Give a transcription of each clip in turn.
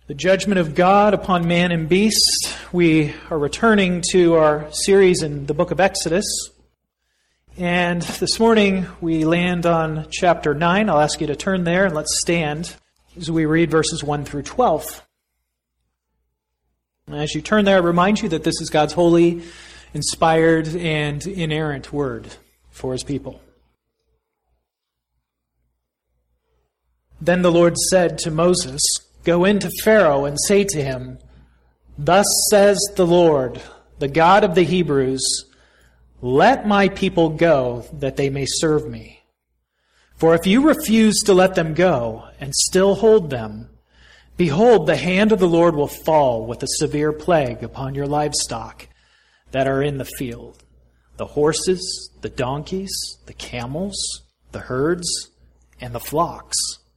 The judgment of God upon man and beast. We are returning to our series in the book of Exodus. And this morning we land on chapter 9. I'll ask you to turn there and let's stand as we read verses 1 through 12. As you turn there, I remind you that this is God's holy, inspired, and inerrant word for His people. Then the Lord said to Moses, "Go into Pharaoh and say to him, 'Thus says the Lord, the God of the Hebrews, let my people go, that they may serve me. For if you refuse to let them go and still hold them, behold, the hand of the Lord will fall with a severe plague upon your livestock that are in the field, the horses, the donkeys, the camels, the herds, and the flocks.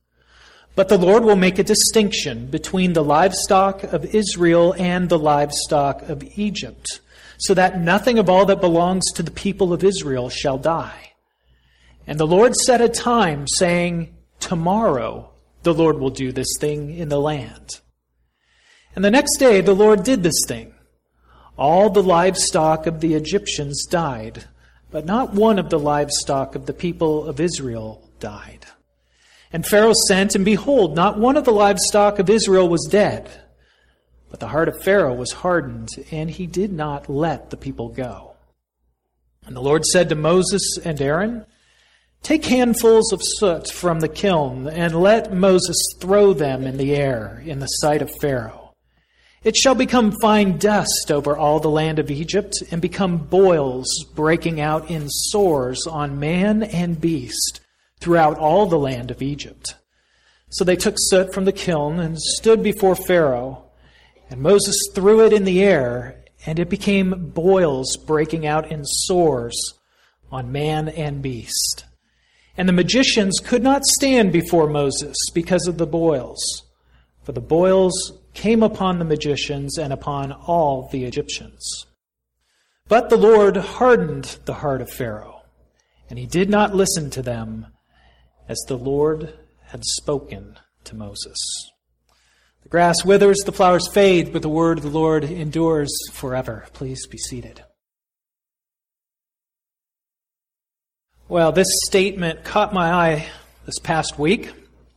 But the Lord will make a distinction between the livestock of Israel and the livestock of Egypt, so that nothing of all that belongs to the people of Israel shall die.' And the Lord set a time, saying, 'Tomorrow the Lord will do this thing in the land.' And the next day the Lord did this thing. All the livestock of the Egyptians died, but not one of the livestock of the people of Israel died. And Pharaoh sent, and behold, not one of the livestock of Israel was dead. But the heart of Pharaoh was hardened, and he did not let the people go. And the Lord said to Moses and Aaron, 'Take handfuls of soot from the kiln, and let Moses throw them in the air in the sight of Pharaoh. It shall become fine dust over all the land of Egypt, and become boils breaking out in sores on man and beast throughout all the land of Egypt.' So they took soot from the kiln and stood before Pharaoh, and Moses threw it in the air, and it became boils breaking out in sores on man and beast. And the magicians could not stand before Moses because of the boils, for the boils came upon the magicians and upon all the Egyptians. But the Lord hardened the heart of Pharaoh, and he did not listen to them, as the Lord had spoken to Moses." The grass withers, the flowers fade, but the word of the Lord endures forever. Please be seated. Well, this statement caught my eye this past week.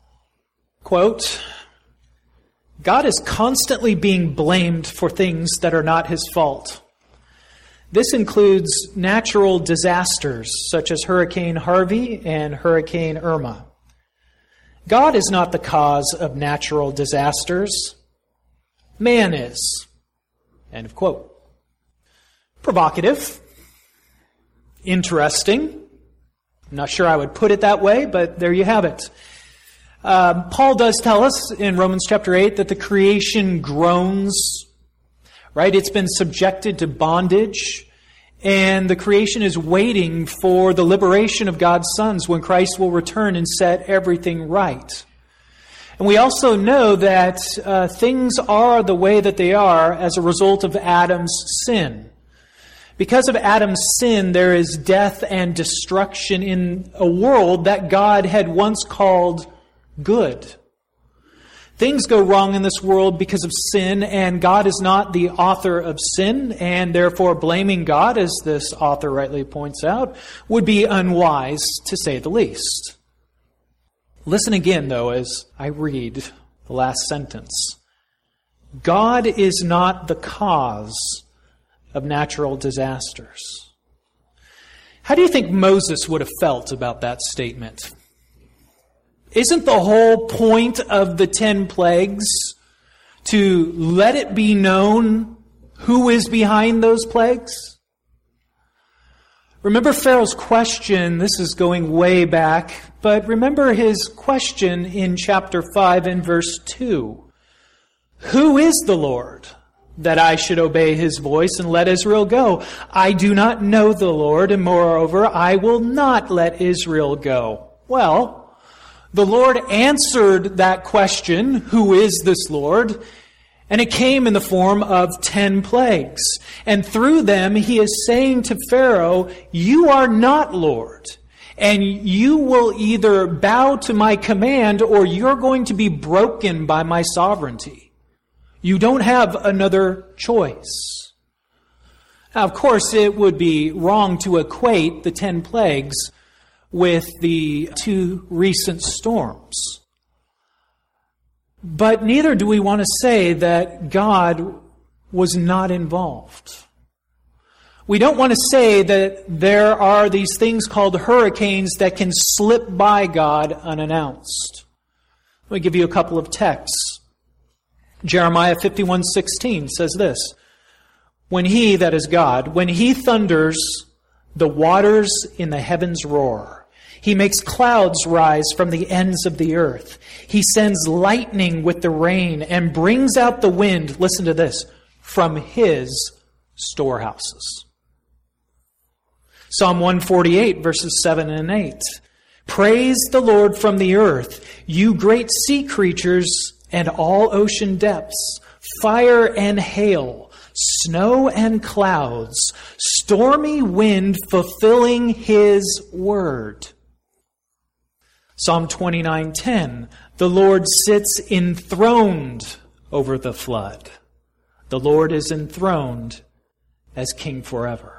Quote, "God is constantly being blamed for things that are not His fault. This includes natural disasters such as Hurricane Harvey and Hurricane Irma. God is not the cause of natural disasters. Man is." End of quote. Provocative. Interesting. I'm not sure I would put it that way, but there you have it. Paul does tell us in Romans chapter 8 that the creation groans. Right? It's been subjected to bondage, and the creation is waiting for the liberation of God's sons when Christ will return and set everything right. And we also know that things are the way that they are as a result of Adam's sin. Because of Adam's sin, there is death and destruction in a world that God had once called good. Things go wrong in this world because of sin, and God is not the author of sin, and therefore blaming God, as this author rightly points out, would be unwise, to say the least. Listen again, though, as I read the last sentence. God is not the cause of natural disasters. How do you think Moses would have felt about that statement? Isn't the whole point of the 10 plagues to let it be known who is behind those plagues? Remember Pharaoh's question. This is going way back, but remember his question in chapter 5 and verse 2. "Who is the Lord, that I should obey His voice and let Israel go? I do not know the Lord, and moreover, I will not let Israel go." Well, the Lord answered that question, who is this Lord? And it came in the form of 10 plagues. And through them, He is saying to Pharaoh, "You are not Lord. And you will either bow to my command or you're going to be broken by my sovereignty." You don't have another choice. Now, of course, it would be wrong to equate the 10 plagues with the 2 recent storms. But neither do we want to say that God was not involved. We don't want to say that there are these things called hurricanes that can slip by God unannounced. Let me give you a couple of texts. Jeremiah 51:16 says this, "When He, that is God, when He thunders, the waters in the heavens roar. He makes clouds rise from the ends of the earth. He sends lightning with the rain and brings out the wind," listen to this, "from His storehouses." Psalm 148, verses 7 and 8. "Praise the Lord from the earth, you great sea creatures and all ocean depths, fire and hail, snow and clouds, stormy wind fulfilling His word." Psalm 29:10. "The Lord sits enthroned over the flood. The Lord is enthroned as King forever."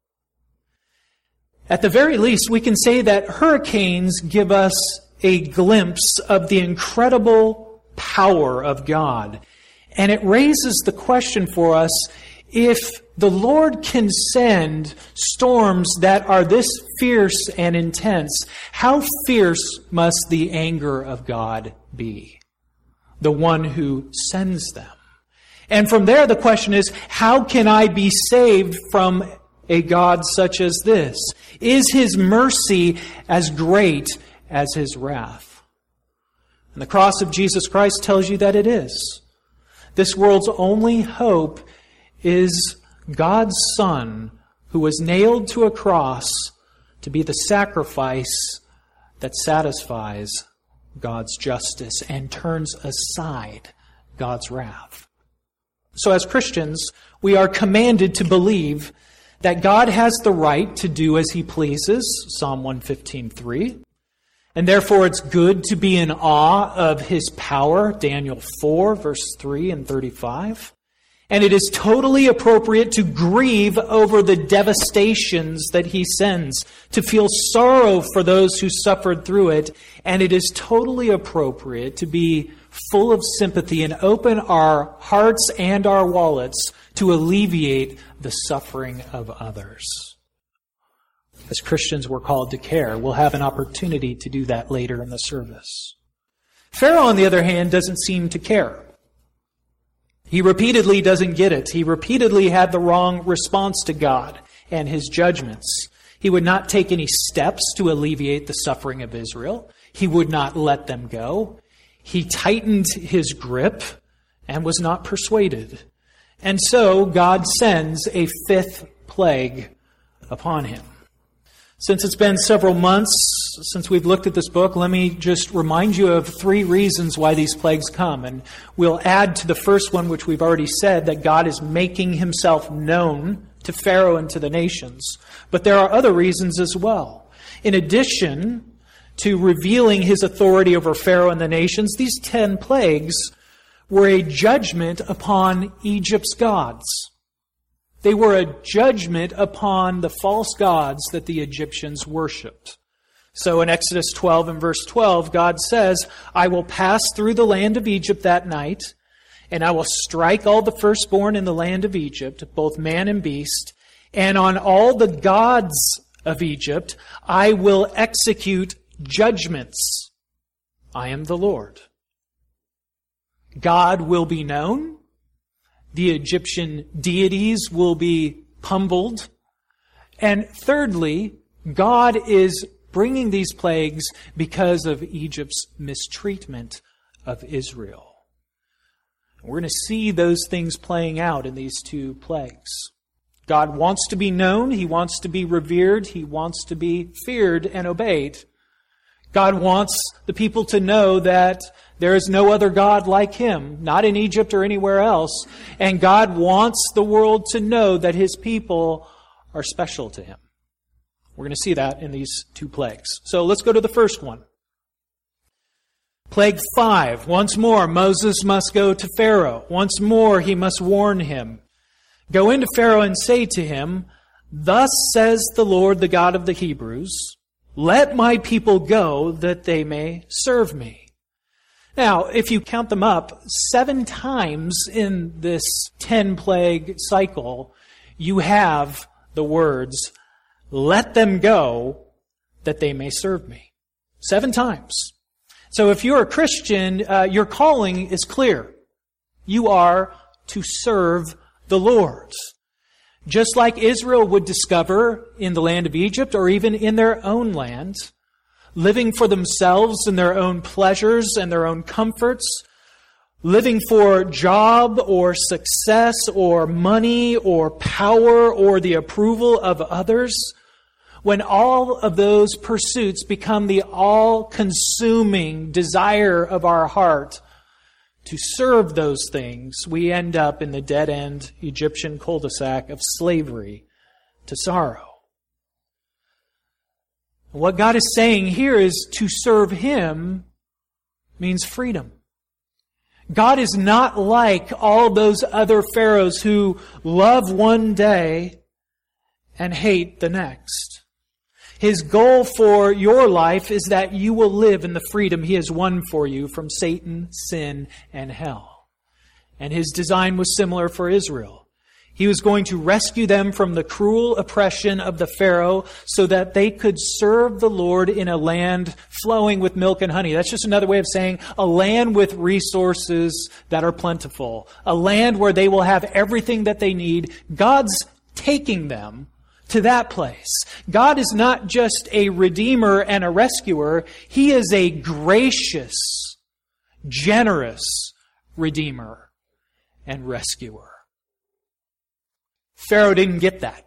At the very least, we can say that hurricanes give us a glimpse of the incredible power of God. And it raises the question for us, if the Lord can send storms that are this fierce and intense, how fierce must the anger of God be? The one who sends them. And from there, the question is, how can I be saved from a God such as this? Is His mercy as great as His wrath? And the cross of Jesus Christ tells you that it is. This world's only hope is God's Son, who was nailed to a cross to be the sacrifice that satisfies God's justice and turns aside God's wrath. So as Christians, we are commanded to believe that God has the right to do as He pleases, Psalm 115:3. And therefore it's good to be in awe of His power, Daniel 4, verse 3 and 35. And it is totally appropriate to grieve over the devastations that He sends, to feel sorrow for those who suffered through it. And it is totally appropriate to be full of sympathy and open our hearts and our wallets to alleviate the suffering of others. As Christians, we're called to care. We'll have an opportunity to do that later in the service. Pharaoh, on the other hand, doesn't seem to care. He repeatedly doesn't get it. He repeatedly had the wrong response to God and His judgments. He would not take any steps to alleviate the suffering of Israel. He would not let them go. He tightened his grip and was not persuaded. And so God sends a 5th plague upon him. Since it's been several months since we've looked at this book, let me just remind you of 3 reasons why these plagues come. And we'll add to the first one, which we've already said, that God is making Himself known to Pharaoh and to the nations. But there are other reasons as well. In addition to revealing His authority over Pharaoh and the nations, these 10 plagues were a judgment upon Egypt's gods. They were a judgment upon the false gods that the Egyptians worshipped. So in Exodus 12 and verse 12, God says, "I will pass through the land of Egypt that night, and I will strike all the firstborn in the land of Egypt, both man and beast, and on all the gods of Egypt I will execute judgments. I am the Lord." God will be known. The Egyptian deities will be pummeled. And thirdly, God is bringing these plagues because of Egypt's mistreatment of Israel. We're going to see those things playing out in these 2 plagues. God wants to be known. He wants to be revered. He wants to be feared and obeyed. God wants the people to know that there is no other God like Him, not in Egypt or anywhere else. And God wants the world to know that His people are special to Him. We're going to see that in these 2 plagues. So let's go to the first one. Plague 5, once more Moses must go to Pharaoh. Once more he must warn him. Go into Pharaoh and say to him, thus says the Lord, the God of the Hebrews, let my people go that they may serve me. Now, if you count them up, 7 times in this 10-plague cycle, you have the words, let them go that they may serve me. 7 times. So if you're a Christian, your calling is clear. You are to serve the Lord. Just like Israel would discover in the land of Egypt or even in their own land, living for themselves and their own pleasures and their own comforts, living for job or success or money or power or the approval of others, when all of those pursuits become the all-consuming desire of our heart to serve those things, we end up in the dead-end Egyptian cul-de-sac of slavery to sorrow. What God is saying here is to serve Him means freedom. God is not like all those other pharaohs who love one day and hate the next. His goal for your life is that you will live in the freedom He has won for you from Satan, sin, and hell. And His design was similar for Israel. He was going to rescue them from the cruel oppression of the Pharaoh so that they could serve the Lord in a land flowing with milk and honey. That's just another way of saying a land with resources that are plentiful. A land where they will have everything that they need. God's taking them to that place. God is not just a redeemer and a rescuer. He is a gracious, generous redeemer and rescuer. Pharaoh didn't get that.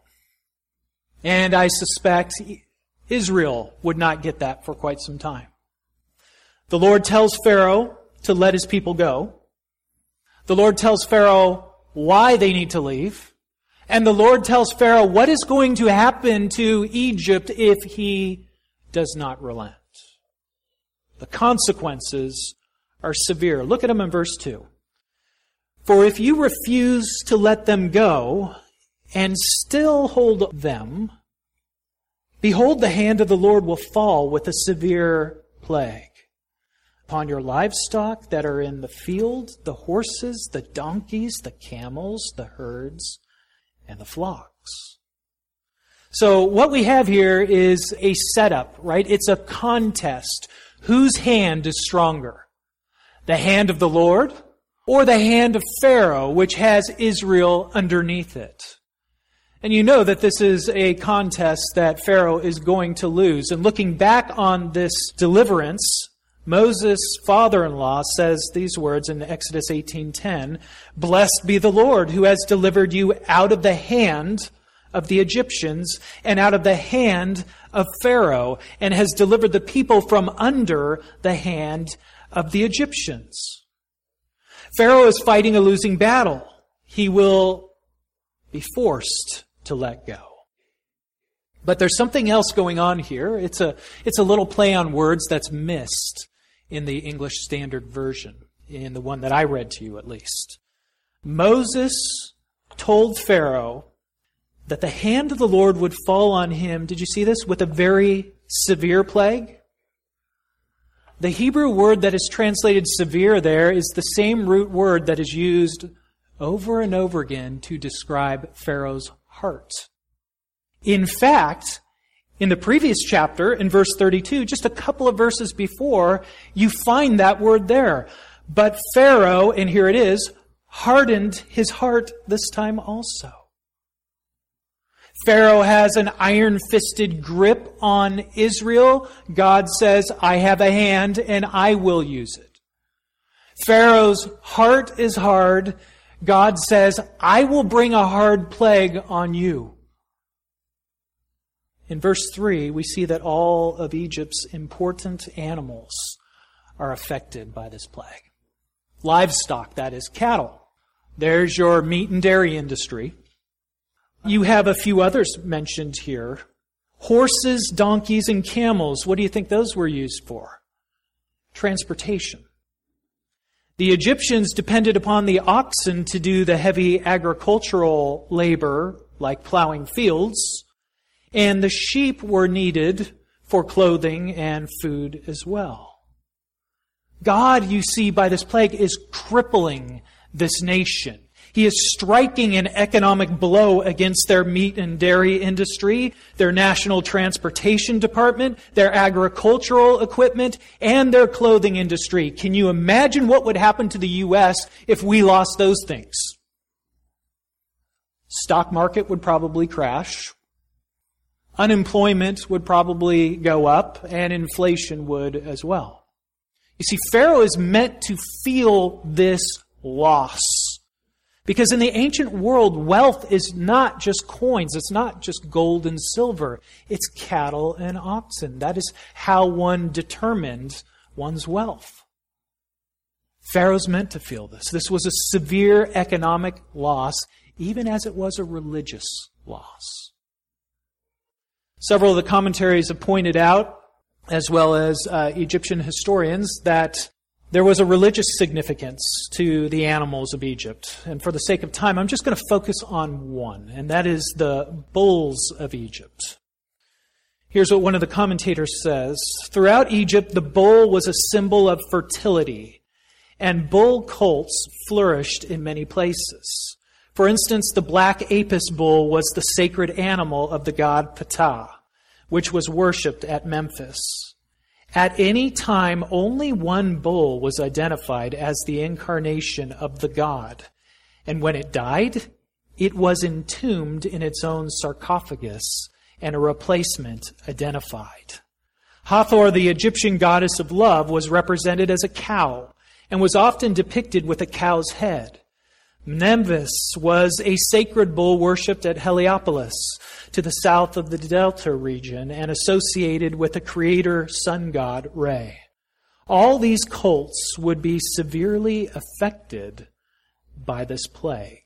And I suspect Israel would not get that for quite some time. The Lord tells Pharaoh to let his people go. The Lord tells Pharaoh why they need to leave. And the Lord tells Pharaoh what is going to happen to Egypt if he does not relent. The consequences are severe. Look at them in verse 2. For if you refuse to let them go and still hold them, behold, the hand of the Lord will fall with a severe plague upon your livestock that are in the field, the horses, the donkeys, the camels, the herds, and the flocks. So what we have here is a setup, right? It's a contest. Whose hand is stronger? The hand of the Lord or the hand of Pharaoh, which has Israel underneath it? And you know that this is a contest that Pharaoh is going to lose. And looking back on this deliverance, Moses' father-in-law says these words in Exodus 18:10, "Blessed be the Lord who has delivered you out of the hand of the Egyptians and out of the hand of Pharaoh, and has delivered the people from under the hand of the Egyptians." Pharaoh is fighting a losing battle. He will be forced to let go. But there's something else going on here. It's a little play on words that's missed in the English Standard Version, in the one that I read to you at least. Moses told Pharaoh that the hand of the Lord would fall on him, did you see this, with a very severe plague? The Hebrew word that is translated severe there is the same root word that is used over and over again to describe Pharaoh's heart. In fact, in the previous chapter, in verse 32, just a couple of verses before, you find that word there. But Pharaoh, and here it is, hardened his heart this time also. Pharaoh has an iron-fisted grip on Israel. God says, I have a hand and I will use it. Pharaoh's heart is hard. God says, I will bring a hard plague on you. In verse 3, we see that all of Egypt's important animals are affected by this plague. Livestock, that is, cattle. There's your meat and dairy industry. You have a few others mentioned here. Horses, donkeys, and camels. What do you think those were used for? transportation. The Egyptians depended upon the oxen to do the heavy agricultural labor, like plowing fields, and the sheep were needed for clothing and food as well. God, you see, by this plague is crippling this nation. He is striking an economic blow against their meat and dairy industry, their national transportation department, their agricultural equipment, and their clothing industry. Can you imagine what would happen to the U.S. if we lost those things? Stock market would probably crash. Unemployment would probably go up, and inflation would as well. You see, Pharaoh is meant to feel this loss. Because in the ancient world, wealth is not just coins. It's not just gold and silver. It's cattle and oxen. That is how one determined one's wealth. Pharaoh's meant to feel this. This was a severe economic loss, even as it was a religious loss. Several of the commentaries have pointed out, as well as Egyptian historians, that there was a religious significance to the animals of Egypt. And for the sake of time, I'm just going to focus on one, and that is the bulls of Egypt. Here's what one of the commentators says. Throughout Egypt, the bull was a symbol of fertility, and bull cults flourished in many places. For instance, the black Apis bull was the sacred animal of the god Ptah, which was worshipped at Memphis. At any time, only one bull was identified as the incarnation of the god. And when it died, it was entombed in its own sarcophagus and a replacement identified. Hathor, the Egyptian goddess of love, was represented as a cow and was often depicted with a cow's head. Memphis was a sacred bull worshipped at Heliopolis, to the south of the Delta region, and associated with the creator sun god Re. All these cults would be severely affected by this plague.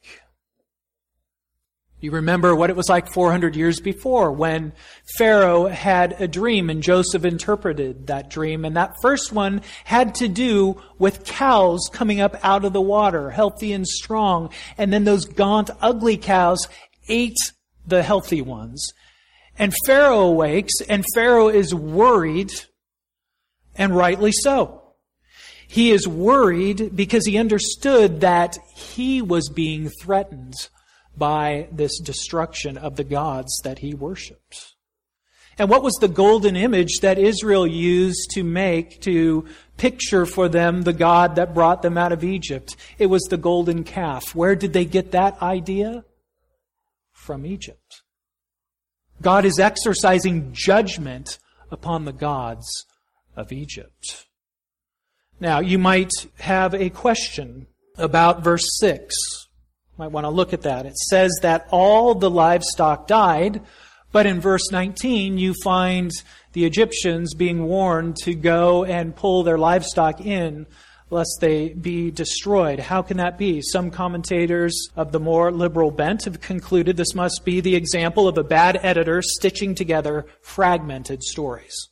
You remember what it was like 400 years before when Pharaoh had a dream and Joseph interpreted that dream. And that first one had to do with cows coming up out of the water, healthy and strong. And then those gaunt, ugly cows ate the healthy ones. And Pharaoh awakes, and Pharaoh is worried, and rightly so. He is worried because he understood that he was being threatened by this destruction of the gods that he worshipped. And what was the golden image that Israel used to picture for them the God that brought them out of Egypt? It was the golden calf. Where did they get that idea? From Egypt. God is exercising judgment upon the gods of Egypt. Now, you might have a question about verse 6. You might want to look at that. It says that all the livestock died, but in verse 19 you find the Egyptians being warned to go and pull their livestock in lest they be destroyed. How can that be? Some commentators of the more liberal bent have concluded this must be the example of a bad editor stitching together fragmented stories.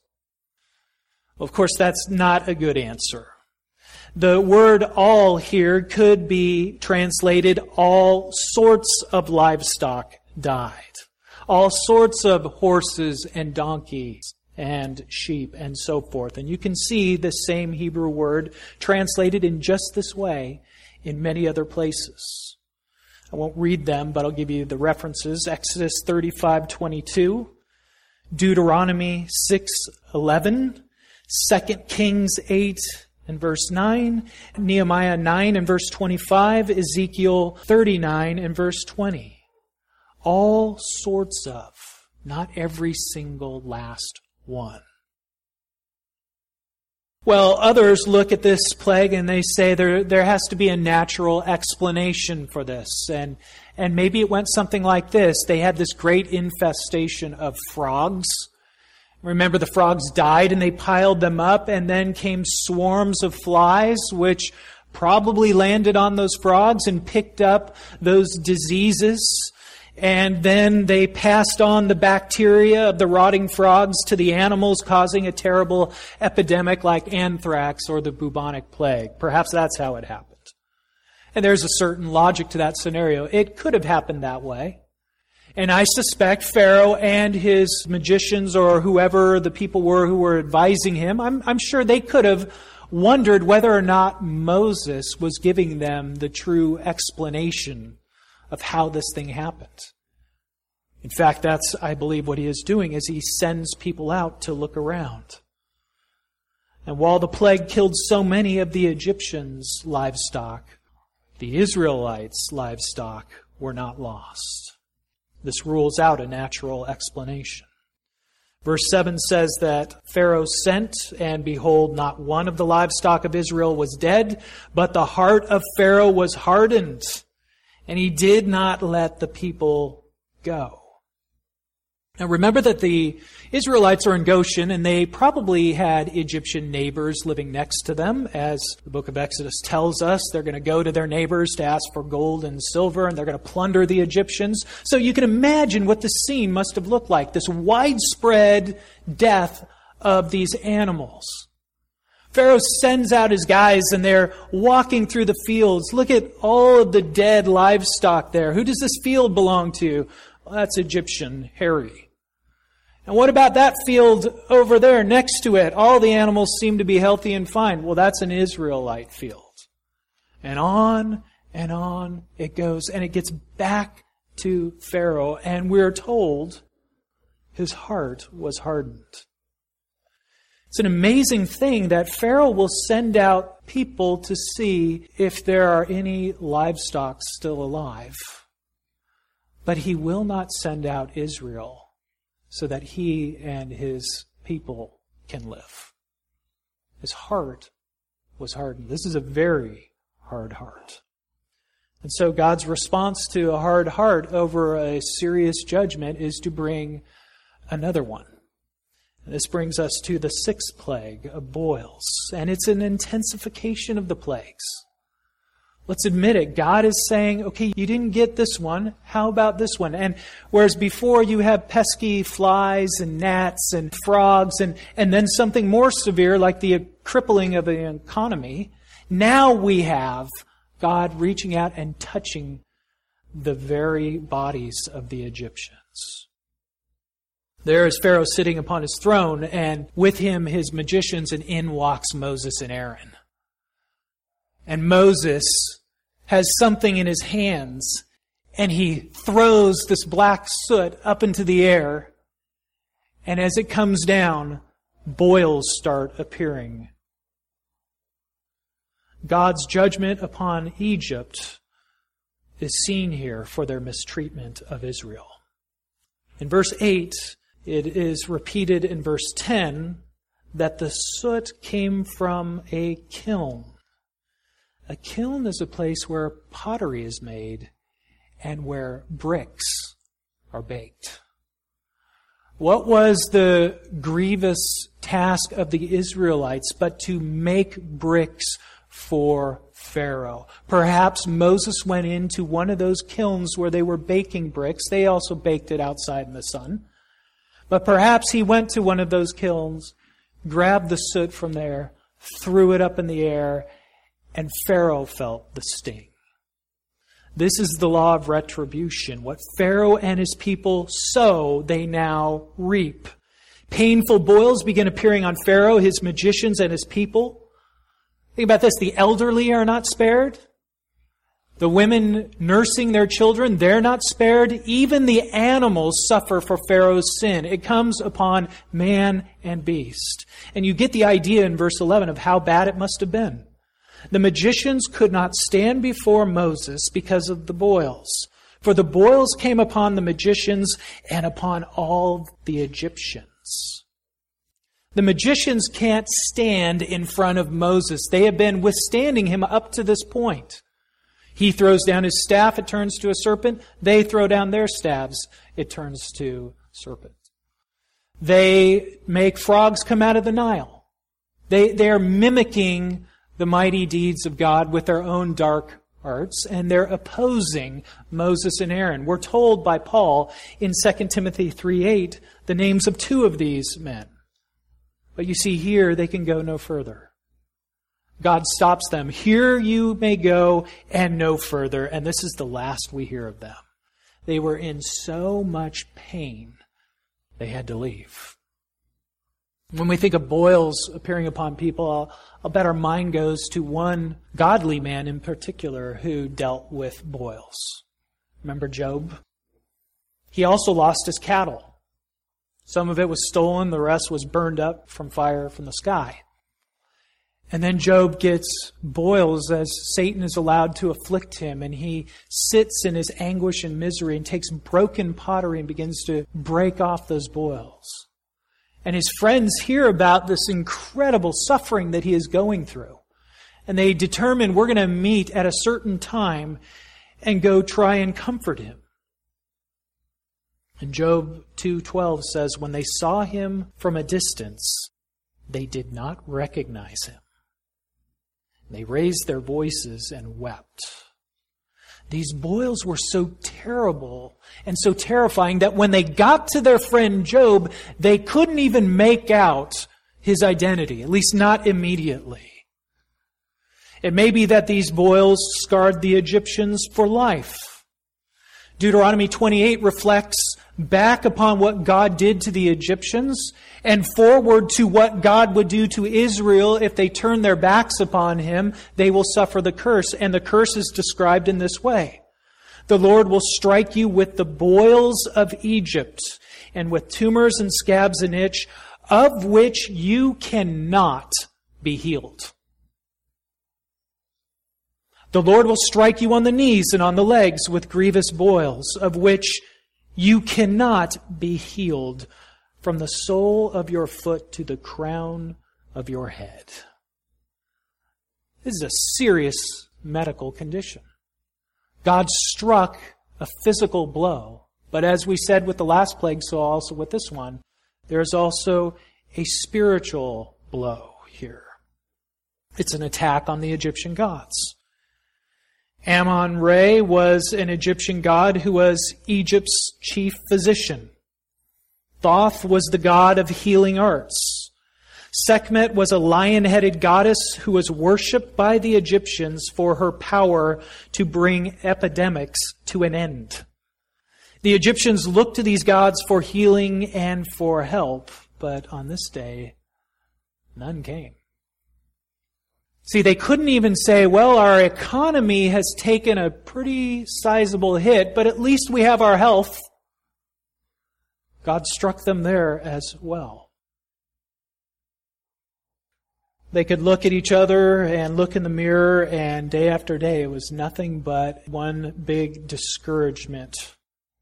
Of course, that's not a good answer. The word all here could be translated all sorts of livestock died. All sorts of horses and donkeys and sheep and so forth. And you can see the same Hebrew word translated in just this way in many other places. I won't read them, but I'll give you the references. Exodus 35:22, Deuteronomy 6:11, 2 Kings 8 and verse 9, Nehemiah 9 and verse 25, Ezekiel 39 and verse 20. All sorts of, not every single last one. Well, others look at this plague and they say there has to be a natural explanation for this. And maybe it went something like this. They had this great infestation of frogs. Remember, the frogs died and they piled them up, and then came swarms of flies, which probably landed on those frogs and picked up those diseases. And then they passed on the bacteria of the rotting frogs to the animals, causing a terrible epidemic like anthrax or the bubonic plague. Perhaps that's how it happened. And there's a certain logic to that scenario. It could have happened that way. And I suspect Pharaoh and his magicians or whoever the people were who were advising him, I'm sure they could have wondered whether or not Moses was giving them the true explanation of how this thing happened. In fact, that's, I believe, what he is doing, is he sends people out to look around. And while the plague killed so many of the Egyptians' livestock, the Israelites' livestock were not lost. This rules out a natural explanation. Verse 7 says that Pharaoh sent, and behold, not one of the livestock of Israel was dead, but the heart of Pharaoh was hardened, and he did not let the people go. Now remember that the Israelites are in Goshen, and they probably had Egyptian neighbors living next to them. As the book of Exodus tells us, they're going to go to their neighbors to ask for gold and silver, and they're going to plunder the Egyptians. So you can imagine what the scene must have looked like, this widespread death of these animals. Pharaoh sends out his guys, and they're walking through the fields. Look at all of the dead livestock there. Who does this field belong to? Well, that's Egyptian, hairy. And what about that field over there next to it? All the animals seem to be healthy and fine. Well, that's an Israelite field. And on it goes, and it gets back to Pharaoh, and we're told his heart was hardened. It's an amazing thing that Pharaoh will send out people to see if there are any livestock still alive. But he will not send out Israel so that he and his people can live. His heart was hardened. This is a very hard heart. And so God's response to a hard heart over a serious judgment is to bring another one. And this brings us to the sixth plague of boils. And it's an intensification of the plagues. Let's admit it. God is saying, okay, you didn't get this one. How about this one? And whereas before you have pesky flies and gnats and frogs and then something more severe like the crippling of the economy, now we have God reaching out and touching the very bodies of the Egyptians. There is Pharaoh sitting upon his throne, and with him his magicians, and in walks Moses and Aaron. And Moses has something in his hands, and he throws this black soot up into the air, and as it comes down, boils start appearing. God's judgment upon Egypt is seen here for their mistreatment of Israel. In verse 8, it is repeated in verse 10 that the soot came from a kiln. A kiln is a place where pottery is made and where bricks are baked. What was the grievous task of the Israelites but to make bricks for Pharaoh? Perhaps Moses went into one of those kilns where they were baking bricks. They also baked it outside in the sun. But perhaps he went to one of those kilns, grabbed the soot from there, threw it up in the air, and Pharaoh felt the sting. This is the law of retribution. What Pharaoh and his people sow, they now reap. Painful boils begin appearing on Pharaoh, his magicians, and his people. Think about this. The elderly are not spared. The women nursing their children, they're not spared. Even the animals suffer for Pharaoh's sin. It comes upon man and beast. And you get the idea in verse 11 of how bad it must have been. The magicians could not stand before Moses because of the boils. For the boils came upon the magicians and upon all the Egyptians. The magicians can't stand in front of Moses. They have been withstanding him up to this point. He throws down his staff, it turns to a serpent. They throw down their staves, it turns to serpent. They make frogs come out of the Nile. They are mimicking the mighty deeds of God with their own dark arts, and they're opposing Moses and Aaron. We're told by Paul in 2 Timothy 3:8 the names of two of these men. But you see here, they can go no further. God stops them. Here you may go and no further. And this is the last we hear of them. They were in so much pain, they had to leave. When we think of boils appearing upon people, I'll bet our mind goes to one godly man in particular who dealt with boils. Remember Job? He also lost his cattle. Some of it was stolen, the rest was burned up from fire from the sky. And then Job gets boils as Satan is allowed to afflict him, and he sits in his anguish and misery and takes broken pottery and begins to break off those boils. And his friends hear about this incredible suffering that he is going through. And they determine, we're going to meet at a certain time and go try and comfort him. And Job 2:12 says, when they saw him from a distance, they did not recognize him. They raised their voices and wept. These boils were so terrible and so terrifying that when they got to their friend Job, they couldn't even make out his identity, at least not immediately. It may be that these boils scarred the Egyptians for life. Deuteronomy 28 reflects back upon what God did to the Egyptians and forward to what God would do to Israel if they turn their backs upon Him. They will suffer the curse, and the curse is described in this way. The Lord will strike you with the boils of Egypt and with tumors and scabs and itch, of which you cannot be healed. The Lord will strike you on the knees and on the legs with grievous boils, of which you cannot be healed, from the sole of your foot to the crown of your head. This is a serious medical condition. God struck a physical blow, but as we said with the last plague, so also with this one, there is also a spiritual blow here. It's an attack on the Egyptian gods. Ammon-Re was an Egyptian god who was Egypt's chief physician. Thoth was the god of healing arts. Sekhmet was a lion-headed goddess who was worshipped by the Egyptians for her power to bring epidemics to an end. The Egyptians looked to these gods for healing and for help, but on this day, none came. See, they couldn't even say, well, our economy has taken a pretty sizable hit, but at least we have our health. God struck them there as well. They could look at each other and look in the mirror, and day after day it was nothing but one big discouragement.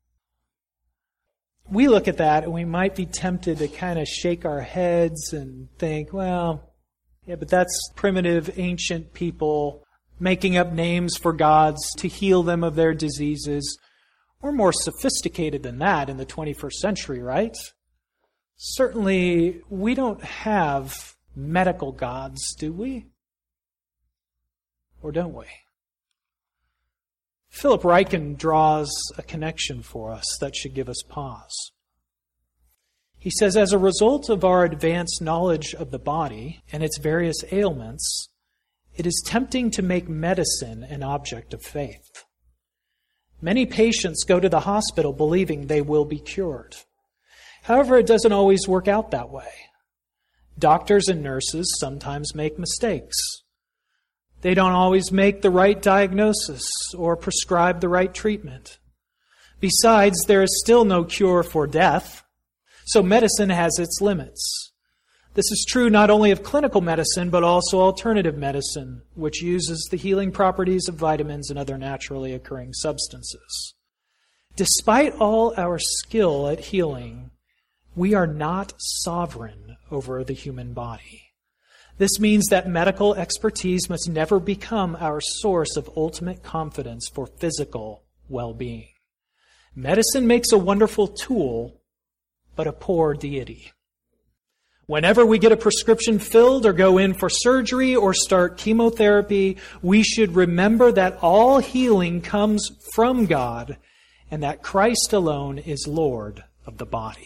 We look at that and we might be tempted to kind of shake our heads and think, well, yeah, but that's primitive, ancient people making up names for gods to heal them of their diseases. We're more sophisticated than that in the 21st century, right? Certainly, we don't have medical gods, do we? Or don't we? Philip Ryken draws a connection for us that should give us pause. He says, as a result of our advanced knowledge of the body and its various ailments, it is tempting to make medicine an object of faith. Many patients go to the hospital believing they will be cured. However, it doesn't always work out that way. Doctors and nurses sometimes make mistakes. They don't always make the right diagnosis or prescribe the right treatment. Besides, there is still no cure for death. So medicine has its limits. This is true not only of clinical medicine, but also alternative medicine, which uses the healing properties of vitamins and other naturally occurring substances. Despite all our skill at healing, we are not sovereign over the human body. This means that medical expertise must never become our source of ultimate confidence for physical well-being. Medicine makes a wonderful tool, but a poor deity. Whenever we get a prescription filled or go in for surgery or start chemotherapy, we should remember that all healing comes from God and that Christ alone is Lord of the body.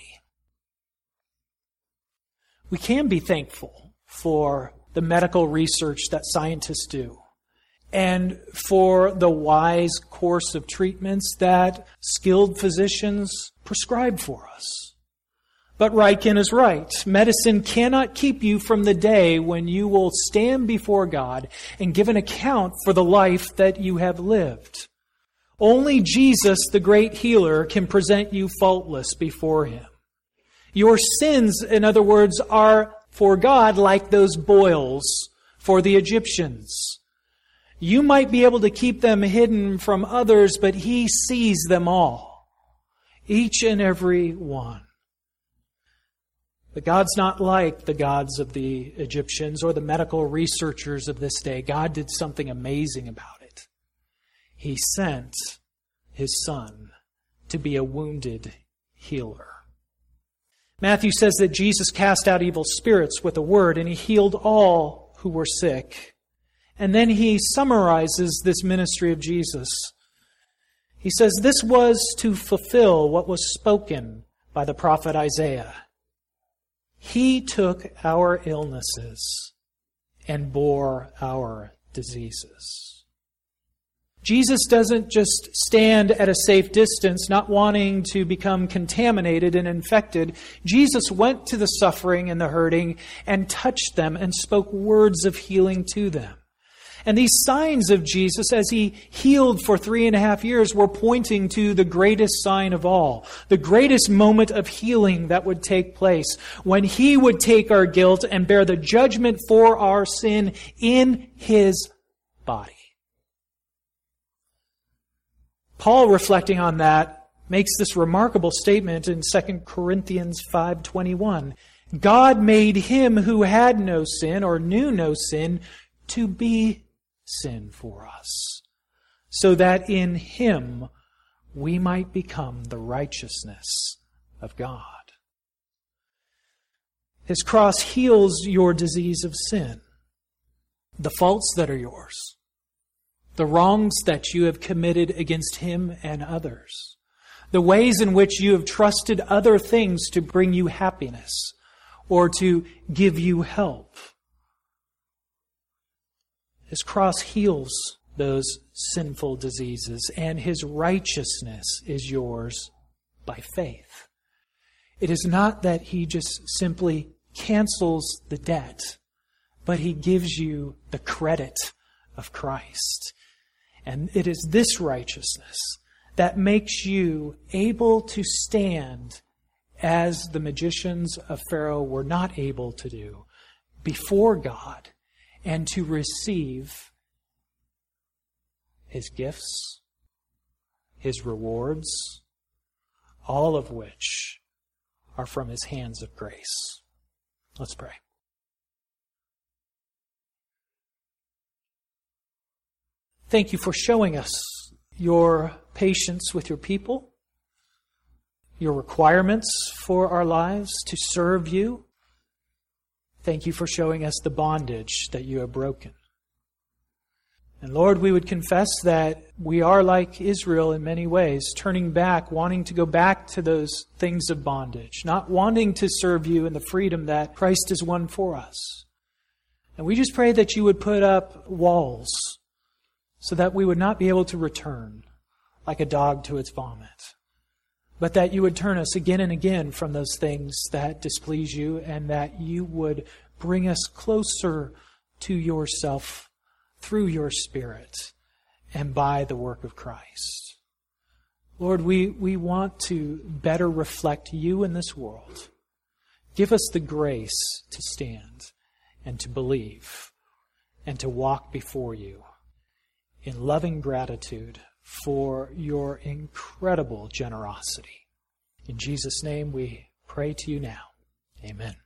We can be thankful for the medical research that scientists do and for the wise course of treatments that skilled physicians prescribe for us. But Ryken is right. Medicine cannot keep you from the day when you will stand before God and give an account for the life that you have lived. Only Jesus, the great healer, can present you faultless before Him. Your sins, in other words, are for God like those boils for the Egyptians. You might be able to keep them hidden from others, but He sees them all, each and every one. But God's not like the gods of the Egyptians or the medical researchers of this day. God did something amazing about it. He sent His Son to be a wounded healer. Matthew says that Jesus cast out evil spirits with a word, and He healed all who were sick. And then He summarizes this ministry of Jesus. He says, this was to fulfill what was spoken by the prophet Isaiah. He took our illnesses and bore our diseases. Jesus doesn't just stand at a safe distance, not wanting to become contaminated and infected. Jesus went to the suffering and the hurting and touched them and spoke words of healing to them. And these signs of Jesus, as He healed for 3.5 years, were pointing to the greatest sign of all, the greatest moment of healing that would take place, when He would take our guilt and bear the judgment for our sin in His body. Paul, reflecting on that, makes this remarkable statement in 2 Corinthians 5:21. God made Him who had no sin or knew no sin to be sin for us, so that in Him we might become the righteousness of God. His cross heals your disease of sin, the faults that are yours, the wrongs that you have committed against Him and others, the ways in which you have trusted other things to bring you happiness or to give you help. His cross heals those sinful diseases, and His righteousness is yours by faith. It is not that He just simply cancels the debt, but He gives you the credit of Christ. And it is this righteousness that makes you able to stand as the magicians of Pharaoh were not able to do before God, and to receive His gifts, His rewards, all of which are from His hands of grace. Let's pray. Thank You for showing us Your patience with Your people, Your requirements for our lives to serve You. Thank You for showing us the bondage that You have broken. And Lord, we would confess that we are like Israel in many ways, turning back, wanting to go back to those things of bondage, not wanting to serve You in the freedom that Christ has won for us. And we just pray that You would put up walls so that we would not be able to return like a dog to its vomit, but that You would turn us again and again from those things that displease You, and that You would bring us closer to Yourself through Your Spirit and by the work of Christ. Lord, we want to better reflect You in this world. Give us the grace to stand and to believe and to walk before You in loving gratitude for Your incredible generosity. In Jesus' name we pray to You now. Amen.